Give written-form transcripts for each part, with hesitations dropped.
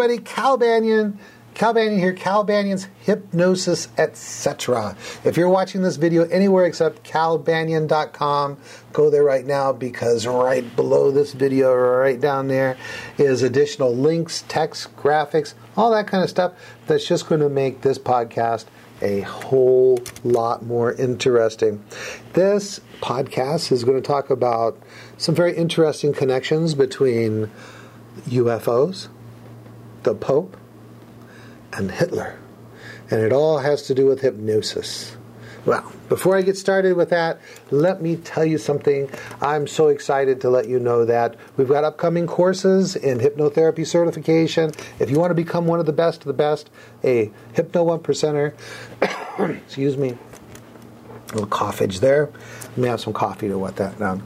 everybody, Cal Banyan. Cal Banyan here, Cal Banyan's Hypnosis, etc. If you're watching this video anywhere except calbanyan.com, go there right now, because right below this video, right down there, is additional links, text, graphics, all that kind of stuff that's just going to make this podcast a whole lot more interesting. This podcast is going to talk about some very interesting connections between UFOs, the Pope, and Hitler. And it all has to do with hypnosis. Well, before I get started with that, let me tell you something. I'm so excited to let you know that we've got upcoming courses in hypnotherapy certification. If you want to become one of the best, a Hypno 1%er, excuse me, a little coughage there. Let me have some coffee to wet that down.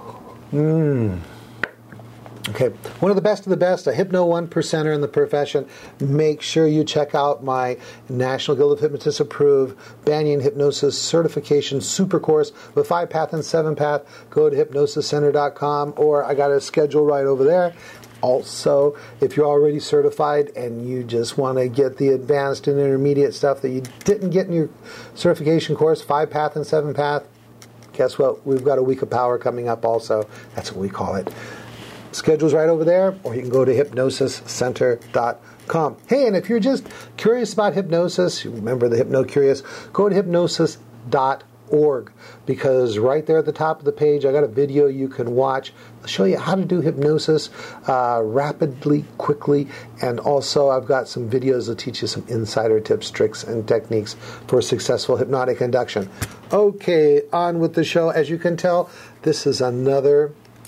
Okay, one of the best, a Hypno 1%er in the profession. Make sure you check out my National Guild of Hypnotists approved Banyan Hypnosis Certification Super Course with 5-Path and 7-Path. Go to hypnosiscenter.com, or I got a schedule right over there. Also, if you're already certified and you just want to get the advanced and intermediate stuff that you didn't get in your certification course, 5-Path and 7-Path, guess what? We've got a week of power coming up also. That's what we call it. Schedule's right over there, or you can go to hypnosiscenter.com. Hey, and if you're just curious about hypnosis, remember the Hypno Curious, go to hypnosis.org, because right there at the top of the page, I got a video you can watch. I'll show you how to do hypnosis rapidly, quickly, and also I've got some videos that teach you some insider tips, tricks, and techniques for successful hypnotic induction. Okay, on with the show. As you can tell, this is another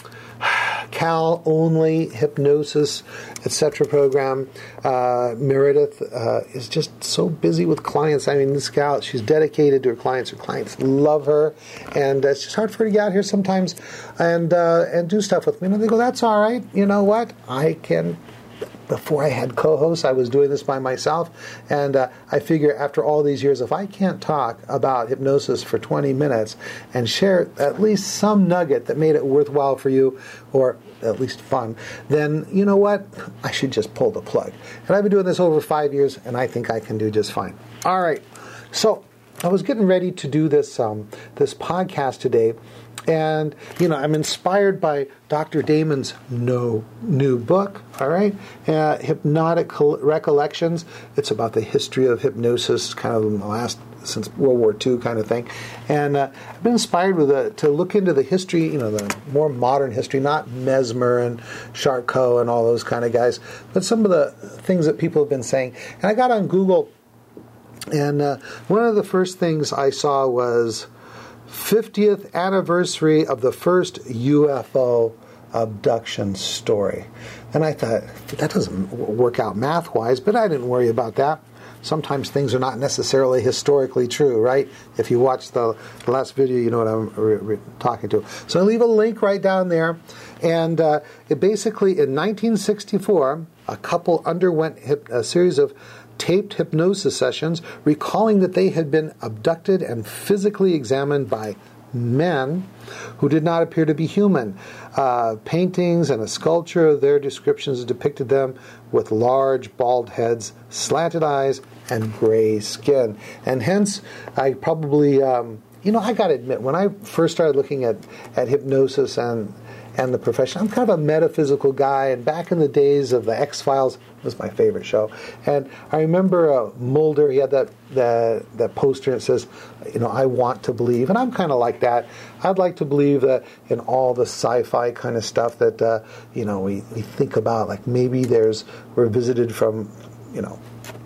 Cal only hypnosis, etc. program. Meredith is just so busy with clients. I mean, this gal, she's dedicated to her clients. Her clients love her, and it's just hard for her to get out here sometimes and do stuff with me. And they go, "That's all right. You know what? I can." Before I had co-hosts, I was doing this by myself, and I figure after all these years, if I can't talk about hypnosis for 20 minutes and share at least some nugget that made it worthwhile for you, or at least fun, then you know what? I should just pull the plug. And I've been doing this over 5 years, and I think I can do just fine. All right, so I was getting ready to do this this podcast today, and, you know, I'm inspired by Dr. Damon's new book, all right? Hypnotic Recollections. It's about the history of hypnosis, kind of in the last, since World War II kind of thing. And I've been inspired to look into the history, you know, the more modern history, not Mesmer and Charcot and all those kind of guys, but some of the things that people have been saying. And I got on Google, and one of the first things I saw was 50th anniversary of the first UFO abduction story. And I thought, that doesn't work out math-wise, but I didn't worry about that. Sometimes things are not necessarily historically true, right? If you watch the last video, you know what I'm talking to. So I leave a link right down there. And it basically, in 1964, a couple underwent a series of taped hypnosis sessions, recalling that they had been abducted and physically examined by men who did not appear to be human. Paintings and a sculpture of their descriptions depicted them with large bald heads, slanted eyes, and gray skin. And hence, I probably, you know, I got to admit, when I first started looking at hypnosis and the profession, I'm kind of a metaphysical guy, and back in the days of the X-Files was my favorite show. And I remember Mulder, he had that poster that says, you know, I want to believe, and I'm kind of like that. I'd like to believe that in all the sci-fi kind of stuff that, you know, we think about, like maybe we're visited from, you know,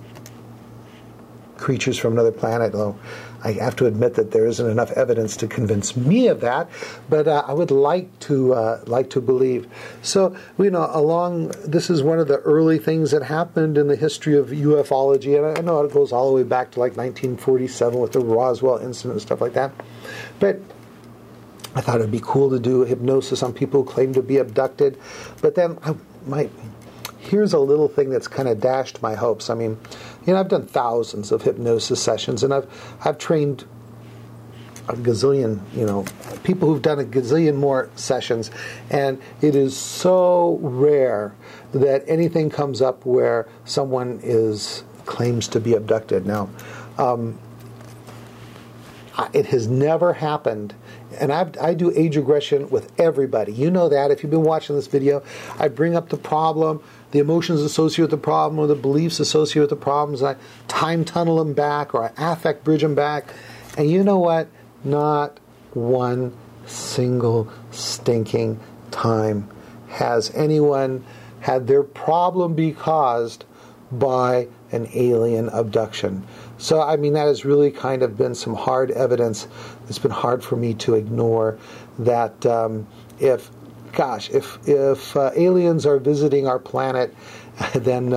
creatures from another planet. Though I have to admit that there isn't enough evidence to convince me of that, but I would like to believe. So, you know, this is one of the early things that happened in the history of ufology, and I know it goes all the way back to like 1947 with the Roswell incident and stuff like that. But I thought it'd be cool to do hypnosis on people who claim to be abducted. But then here's a little thing that's kind of dashed my hopes. I mean, you know, I've done thousands of hypnosis sessions, and I've trained a gazillion, people who've done a gazillion more sessions, and it is so rare that anything comes up where someone claims to be abducted. Now, it has never happened, and I do age regression with everybody. You know that. If you've been watching this video, I bring up the problem, the emotions associated with the problem, or the beliefs associated with the problems. I time tunnel them back, or I affect bridge them back. And you know what? Not one single stinking time has anyone had their problem be caused by an alien abduction. So, I mean, that has really kind of been some hard evidence. It's been hard for me to ignore that if aliens are visiting our planet, then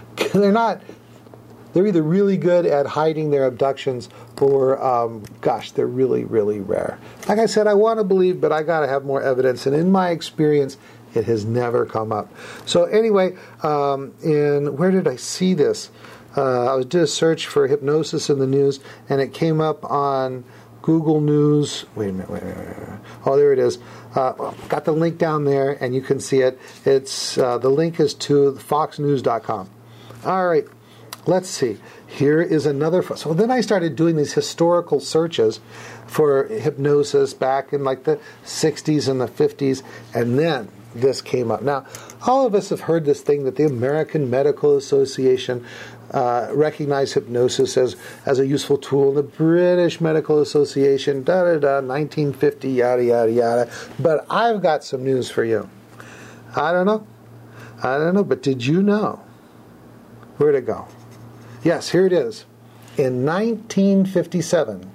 they're either really good at hiding their abductions or, they're really, really rare. Like I said, I want to believe, but I got to have more evidence. And in my experience, it has never come up. So anyway, where did I see this? I did a search for hypnosis in the news, and it came up on Google News. Wait a minute. Oh, there it is. Got the link down there, and you can see it. It's the link is to foxnews.com. All right, let's see. Here is another. So then I started doing these historical searches for hypnosis back in like the 60s and the 50s, and then this came up. Now, all of us have heard this thing that the American Medical Association recognized hypnosis as a useful tool. The British Medical Association, 1950, yada, yada, yada. But I've got some news for you. I don't know, but did you know? Where'd it go? Yes, here it is. In 1957,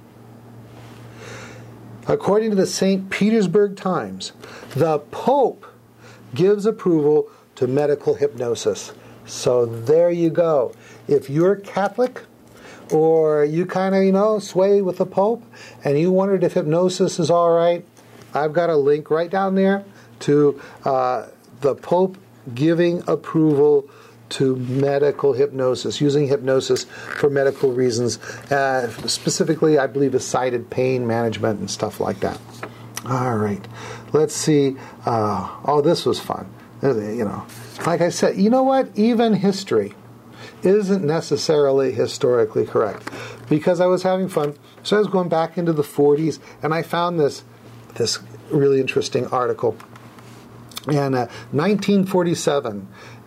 according to the St. Petersburg Times, the Pope gives approval to medical hypnosis. So there you go. If you're Catholic, or you kind of, sway with the Pope, and you wondered if hypnosis is all right, I've got a link right down there to the Pope giving approval to medical hypnosis, using hypnosis for medical reasons, specifically, I believe, cited pain management and stuff like that. All right, let's see. This was fun. Like I said, you know what? Even history isn't necessarily historically correct, because I was having fun. So I was going back into the 40s, and I found this really interesting article. In 1947,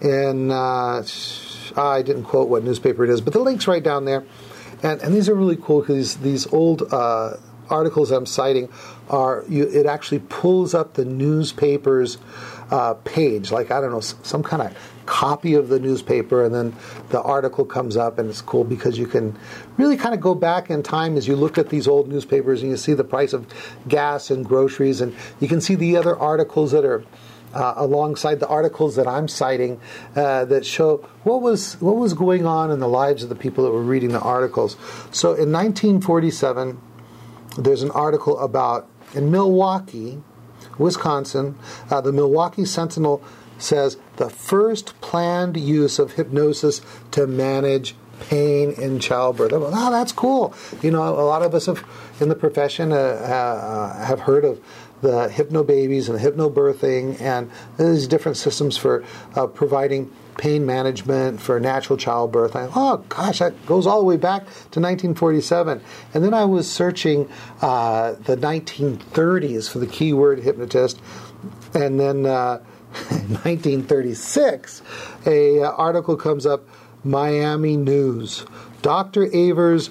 I didn't quote what newspaper it is, but the link's right down there. And these are really cool, because these old articles I'm citing it actually pulls up the newspaper's page, like, I don't know, some kind of copy of the newspaper, and then the article comes up, and it's cool because you can really kind of go back in time as you look at these old newspapers, and you see the price of gas and groceries, and you can see the other articles that are alongside the articles that I'm citing that show what was going on in the lives of the people that were reading the articles. So in 1947, there's an article about, in Milwaukee, Wisconsin, the Milwaukee Sentinel says the first planned use of hypnosis to manage pain in childbirth. Oh, that's cool. A lot of us in the profession have heard of the hypnobabies and the hypnobirthing, and these different systems for providing pain management for natural childbirth. That goes all the way back to 1947. And then I was searching the 1930s for the keyword hypnotist, and then in 1936, a article comes up, Miami News. Dr. Avers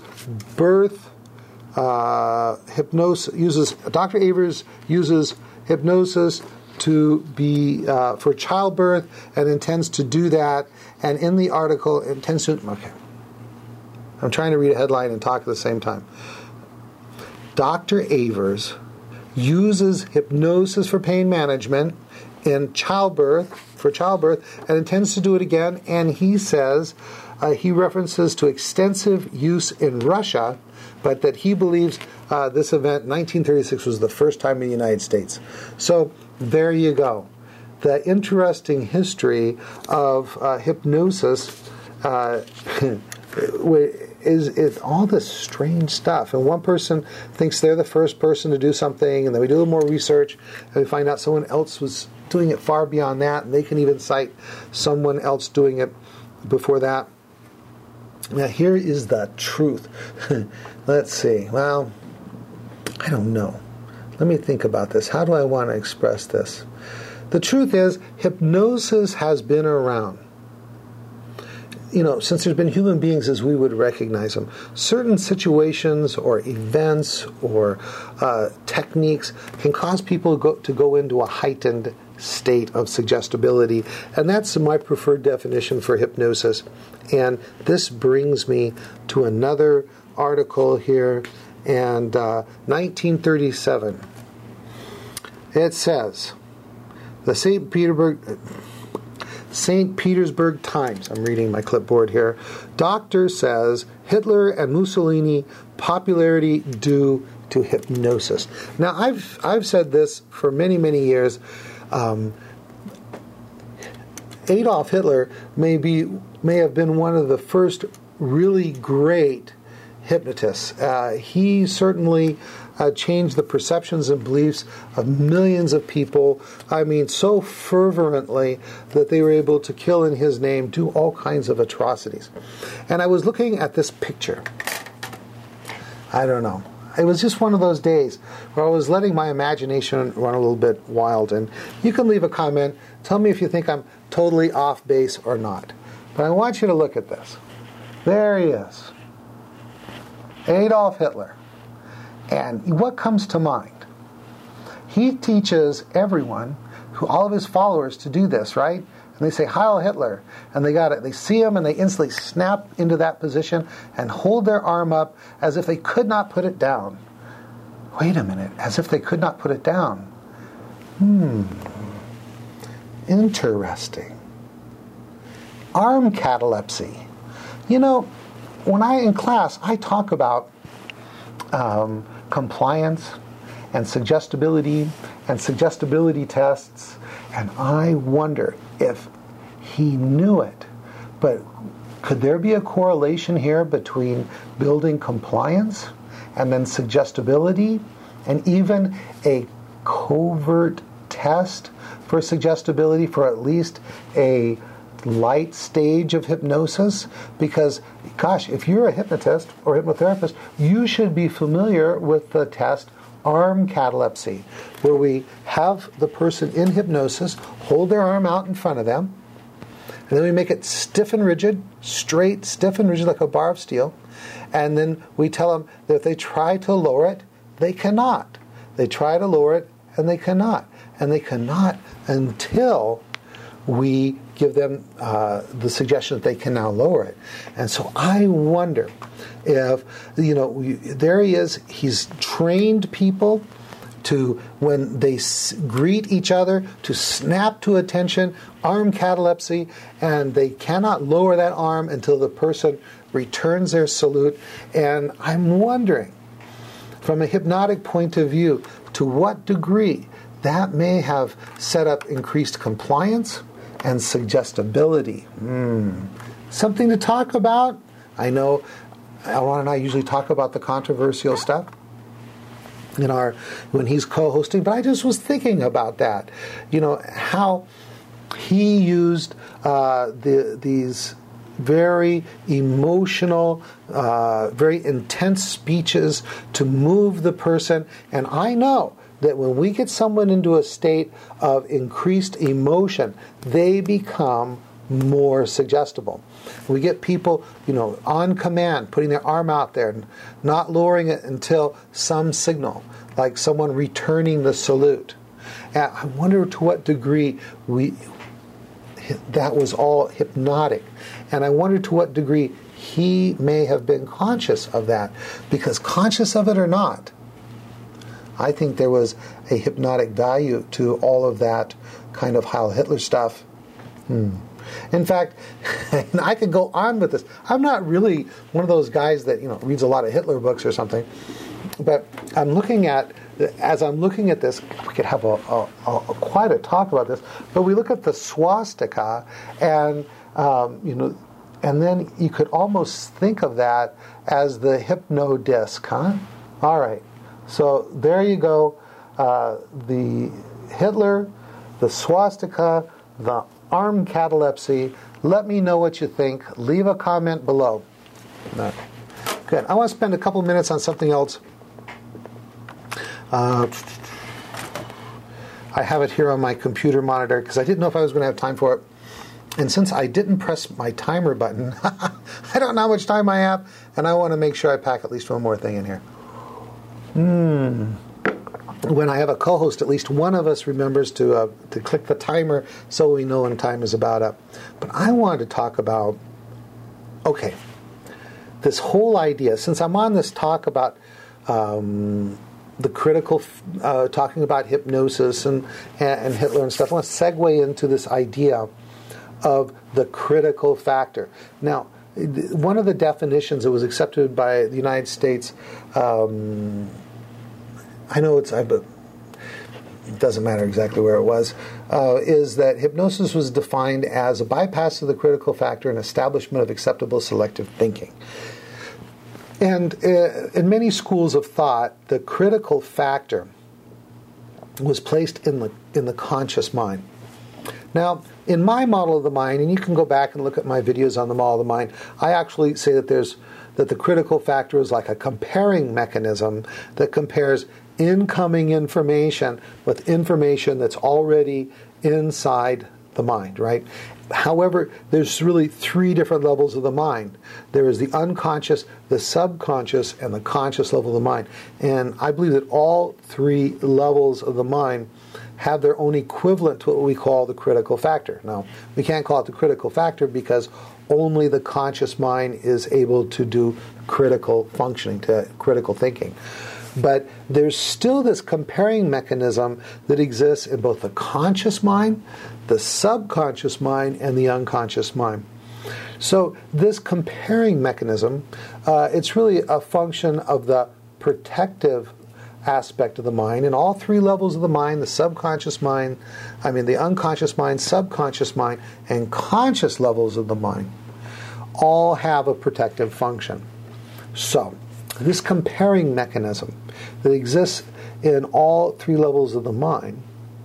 uses hypnosis to be for childbirth, and intends to do that. And in the article, intends to. Okay, I'm trying to read a headline and talk at the same time. Dr. Avers uses hypnosis for pain management in childbirth, and intends to do it again. And he says, he references to extensive use in Russia, but that he believes this event, 1936, was the first time in the United States. So there you go. The interesting history of hypnosis is all this strange stuff. And one person thinks they're the first person to do something, and then we do a little more research, and we find out someone else was doing it far beyond that, and they can even cite someone else doing it before that. Now, here is the truth. Let's see. Well, I don't know. Let me think about this. How do I want to express this? The truth is, hypnosis has been around. Since there's been human beings as we would recognize them. Certain situations or events or techniques can cause people to go into a heightened state of suggestibility. And that's my preferred definition for hypnosis. And this brings me to another article here. And 1937, it says, the St. Petersburg Times, I'm reading my clipboard here, doctor says Hitler and Mussolini popularity due to hypnosis. Now, I've said this for many, many years. Adolf Hitler may have been one of the first really great hypnotists. He certainly changed the perceptions and beliefs of millions of people. I mean, so fervently that they were able to kill in his name, do all kinds of atrocities. And I was looking at this picture. I don't know. It was just one of those days where I was letting my imagination run a little bit wild. And you can leave a comment. Tell me if you think I'm totally off base or not. But I want you to look at this. There he is. Adolf Hitler. And what comes to mind? He teaches everyone, all of his followers, to do this, right? And they say, Heil Hitler. And they got it. They see him and they instantly snap into that position and hold their arm up as if they could not put it down. Wait a minute. As if they could not put it down. Interesting. Arm catalepsy. When in class, I talk about compliance and suggestibility tests, and I wonder if he knew it. But could there be a correlation here between building compliance and then suggestibility, and even a covert test for suggestibility for at least a light stage of hypnosis? Because, gosh, if you're a hypnotist or hypnotherapist, you should be familiar with the test arm catalepsy, where we have the person in hypnosis hold their arm out in front of them, and then we make it stiff and rigid, straight, stiff and rigid like a bar of steel, and then we tell them that if they try to lower it, they cannot. They try to lower it, and they cannot. And they cannot until we give them the suggestion that they can now lower it. And so I wonder if, there he is, he's trained people to, when they greet each other, to snap to attention, arm catalepsy, and they cannot lower that arm until the person returns their salute. And I'm wondering, from a hypnotic point of view, to what degree that may have set up increased compliance and suggestibility. Something to talk about. I know Ron and I usually talk about the controversial stuff when he's co-hosting, but I just was thinking about that. How he used these very emotional, very intense speeches to move the person. And I know that when we get someone into a state of increased emotion, they become more suggestible. We get people, on command, putting their arm out there and not lowering it until some signal, like someone returning the salute. And I wonder to what degree that was all hypnotic. And I wonder to what degree he may have been conscious of that. Because conscious of it or not, I think there was a hypnotic value to all of that kind of Heil Hitler stuff. In fact, and I could go on with this. I'm not really one of those guys that reads a lot of Hitler books or something, but as I'm looking at this, we could have quite a talk about this. But we look at the swastika, and And then you could almost think of that as the hypnodisc, huh? All right. So there you go. The Hitler, the swastika, the arm catalepsy. Let me know what you think. Leave a comment below. No. Good. I want to spend a couple minutes on something else. I have it here on my computer monitor because I didn't know if I was going to have time for it. And since I didn't press my timer button, I don't know how much time I have, and I want to make sure I pack at least one more thing in here. When I have a co-host, at least one of us remembers to click the timer so we know when time is about up. But I wanted to talk about, okay, this whole idea, since I'm on this talk about the critical, talking about hypnosis and Hitler and stuff, I want to segue into this idea of the critical factor. Now, one of the definitions that was accepted by the United States, I know but it doesn't matter exactly where it was, is that hypnosis was defined as a bypass of the critical factor and establishment of acceptable selective thinking. And in many schools of thought, the critical factor was placed in the conscious mind. Now, in my model of the mind, and you can go back and look at my videos on the model of the mind, I actually say that the critical factor is like a comparing mechanism that compares incoming information with information that's already inside the mind, right? However, there's really three different levels of the mind. There is the unconscious, the subconscious, and the conscious level of the mind. And I believe that all three levels of the mind have their own equivalent to what we call the critical factor. Now, we can't call it the critical factor because only the conscious mind is able to do critical functioning, to critical thinking. But there's still this comparing mechanism that exists in both the conscious mind, the subconscious mind, and the unconscious mind. So this comparing mechanism, it's really a function of the protective aspect of the mind. In all three levels of the mind, the unconscious mind, subconscious mind, and conscious levels of the mind, all have a protective function. So, this comparing mechanism that exists in all three levels of the mind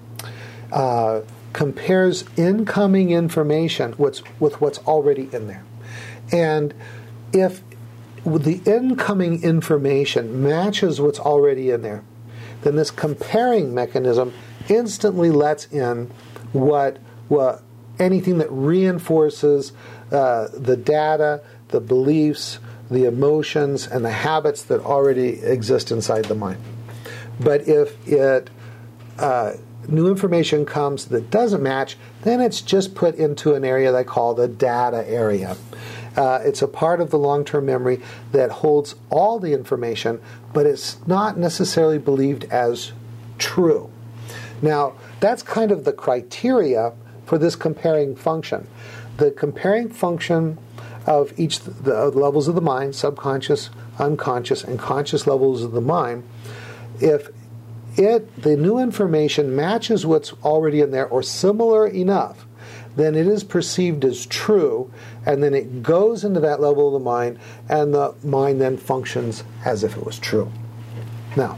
compares incoming information with what's already in there. And if the incoming information matches what's already in there, then this comparing mechanism instantly lets in anything that reinforces the data, the beliefs, the emotions, and the habits that already exist inside the mind. But if new information comes that doesn't match, then it's just put into an area they call the data area. It's a part of the long-term memory that holds all the information, but it's not necessarily believed as true. Now, that's kind of the criteria for this comparing function. The comparing function of each the levels of the mind, subconscious, unconscious, and conscious levels of the mind, if the new information matches what's already in there or similar enough, then it is perceived as true, and then it goes into that level of the mind, and the mind then functions as if it was true. Now,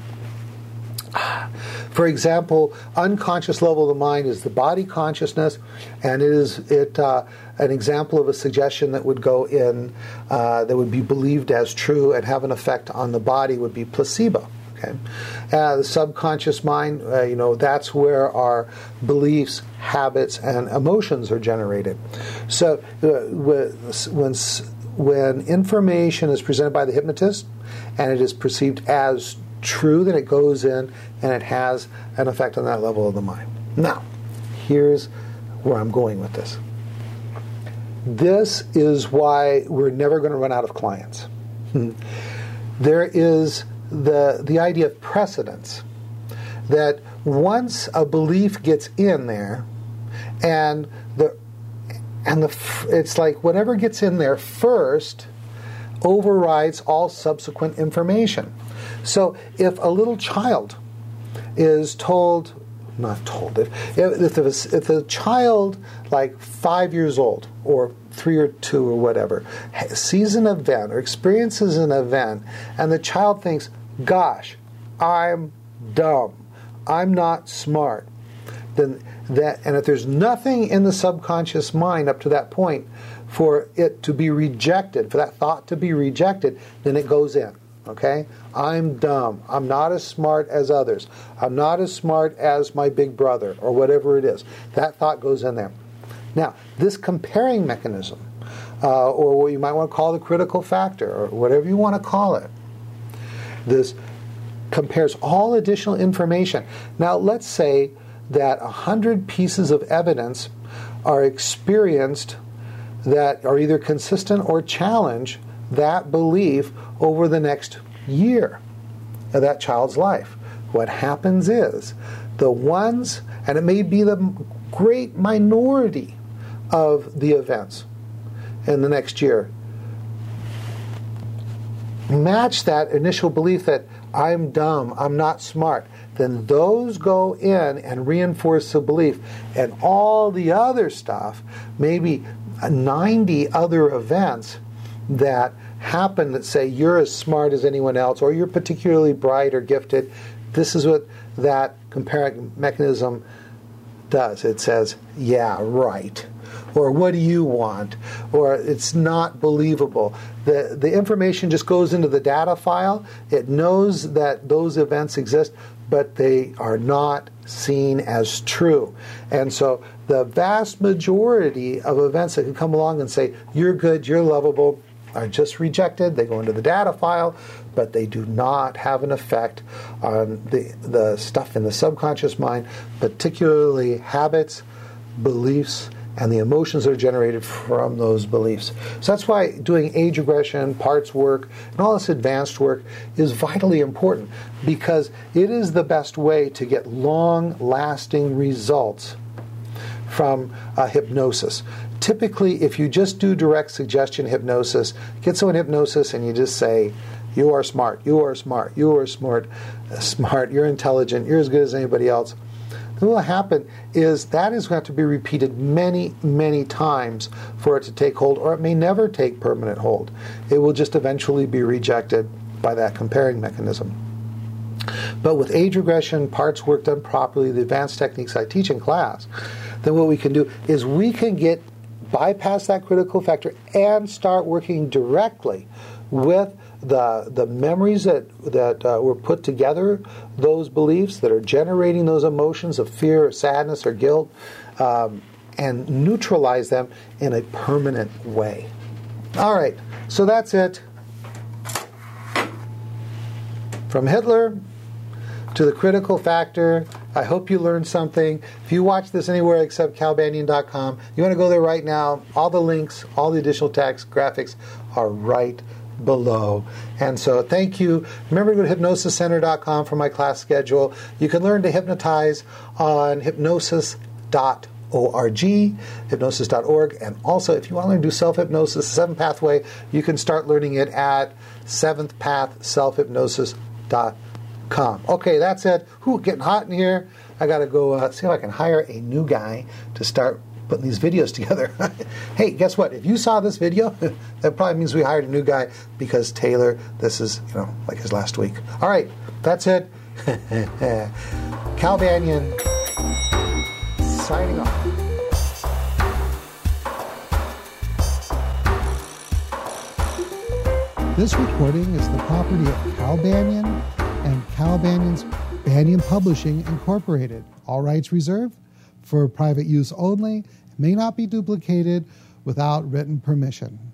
for example, unconscious level of the mind is the body consciousness, and an example of a suggestion that would go in that would be believed as true and have an effect on the body would be placebo. Okay, the subconscious mind, that's where our beliefs, habits, and emotions are generated. So when information is presented by the hypnotist and it is perceived as true, then it goes in and it has an effect on that level of the mind. Now, here's where I'm going with this. This is why we're never going to run out of clients. There is the idea of precedence, that once a belief gets in there, and it's like whatever gets in there first overrides all subsequent information. So if a little child is told not told. If a child like 5 years old or 3 or 2 or whatever sees an event or experiences an event, and the child thinks, "Gosh, I'm dumb, I'm not smart," then and if there's nothing in the subconscious mind up to that point for it to be rejected, for that thought to be rejected, then it goes in. Okay? I'm dumb. I'm not as smart as others. I'm not as smart as my big brother, or whatever it is. That thought goes in there. Now, this comparing mechanism, or what you might want to call the critical factor, or whatever you want to call it, this compares all additional information. Now, let's say that 100 pieces of evidence are experienced that are either consistent or challenge that belief over the next year of that child's life. What happens is the ones, and it may be the great minority of the events in the next year, match that initial belief that I'm dumb, I'm not smart, then those go in and reinforce the belief. And all the other stuff, maybe 90 other events that happen that say you're as smart as anyone else, or you're particularly bright or gifted, this is what that comparing mechanism does. It says, yeah, right. Or what do you want? Or it's not believable. The information just goes into the data file. It knows that those events exist, but they are not seen as true. And so the vast majority of events that can come along and say, you're good, you're lovable, are just rejected. They go into the data file, but they do not have an effect on the stuff in the subconscious mind, particularly habits, beliefs, and the emotions that are generated from those beliefs. So that's why doing age regression, parts work, and all this advanced work is vitally important, because it is the best way to get long-lasting results from hypnosis. Typically, if you just do direct suggestion hypnosis, get someone hypnosis and you just say, you are smart, you are smart, you are smart, you're intelligent, you're as good as anybody else, then what will happen is that is going to have to be repeated many, many times for it to take hold, or it may never take permanent hold. It will just eventually be rejected by that comparing mechanism. But with age regression, parts work done properly, the advanced techniques I teach in class, then what we can do is we can bypass that critical factor and start working directly with the memories that were put together, those beliefs that are generating those emotions of fear or sadness or guilt, and neutralize them in a permanent way. All right, so that's it. From Hitler to the critical factor. I hope you learned something. If you watch this anywhere except calbanyan.com, you want to go there right now. All the links, all the additional text, graphics are right below. And so thank you. Remember to go to hypnosiscenter.com for my class schedule. You can learn to hypnotize on hypnosis.org, and also if you want to learn to do self-hypnosis, the 7th pathway, you can start learning it at 7thpathselfhypnosis.com. Okay, that's it. Getting hot in here. I got to go see if I can hire a new guy to start putting these videos together. Hey, guess what? If you saw this video, that probably means we hired a new guy, because Taylor, this is, like his last week. All right, that's it. Cal Banyan, signing off. This recording is the property of Cal Banyan and Cal Banyan's Banyan Publishing, Incorporated. All rights reserved, for private use only, may not be duplicated without written permission.